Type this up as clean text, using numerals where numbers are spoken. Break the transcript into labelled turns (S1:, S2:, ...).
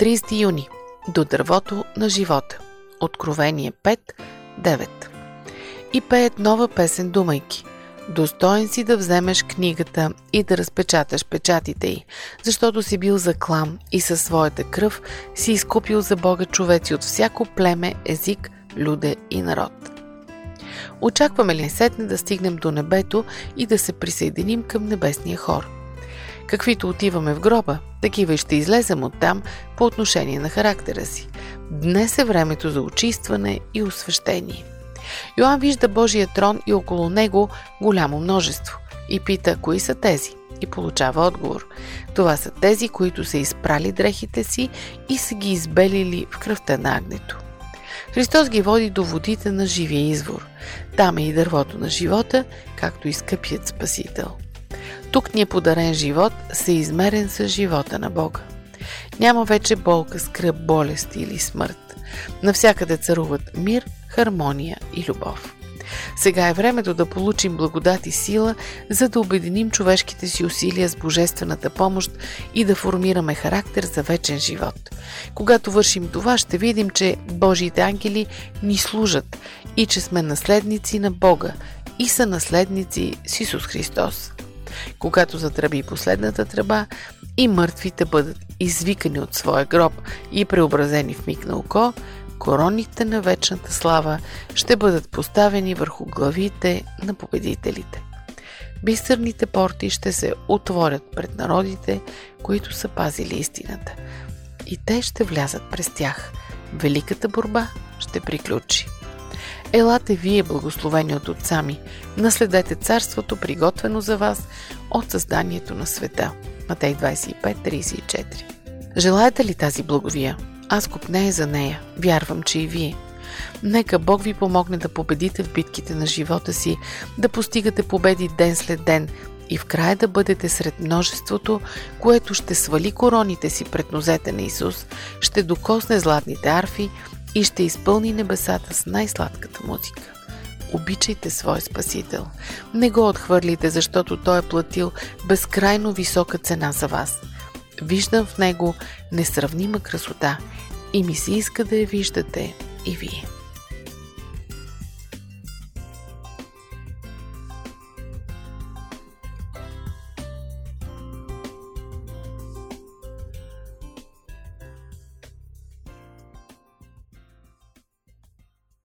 S1: 30 юни. До дървото на живота. Откровение 5:9. И пеят нова песен, думайки: достоен си да вземеш книгата и да разпечаташ печатите й, защото си бил заклан и със своята кръв си изкупил за Бога човеци от всяко племе, език, люде и народ. Очакваме ли сетне да стигнем до небето и да се присъединим към небесния хор? Каквито отиваме в гроба, такива и ще излезем оттам по отношение на характера си. Днес е времето за очистване и освещение. Йоан вижда Божия трон и около него голямо множество и пита: кои са тези? И получава отговор: това са тези, които са изпрали дрехите си и са ги избелили в кръвта на агнето. Христос ги води до водите на живия извор. Там е и дървото на живота, както и скъпият Спасител. Тук ни е подарен живот, съизмерен с живота на Бога. Няма вече болка, скръб, болест или смърт. Навсякъде царуват мир, хармония и любов. Сега е времето да получим благодат и сила, за да обединим човешките си усилия с божествената помощ и да формираме характер за вечен живот. Когато вършим това, ще видим, че Божиите ангели ни служат и че сме наследници на Бога и са наследници с Исус Христос. Когато затръби последната тръба и мъртвите бъдат извикани от своя гроб и преобразени в миг на око, короните на вечната слава ще бъдат поставени върху главите на победителите. Бисерните порти ще се отворят пред народите, които са пазили истината, и те ще влязат през тях. Великата борба ще приключи. Елате вие, благословени от Отца ми, наследете царството, приготвено за вас от създанието на света. Матей 25:34. Желаете ли тази благовия? Аз копнея за нея. Вярвам, че и вие. Нека Бог ви помогне да победите в битките на живота си, да постигате победи ден след ден и в края да бъдете сред множеството, което ще свали короните си пред нозете на Исус, ще докосне златните арфи и ще изпълни небесата с най-сладката музика. Обичайте своя Спасител. Не го отхвърлите, защото Той е платил безкрайно висока цена за вас. Виждам в Него несравнима красота и ми се иска да я виждате и вие.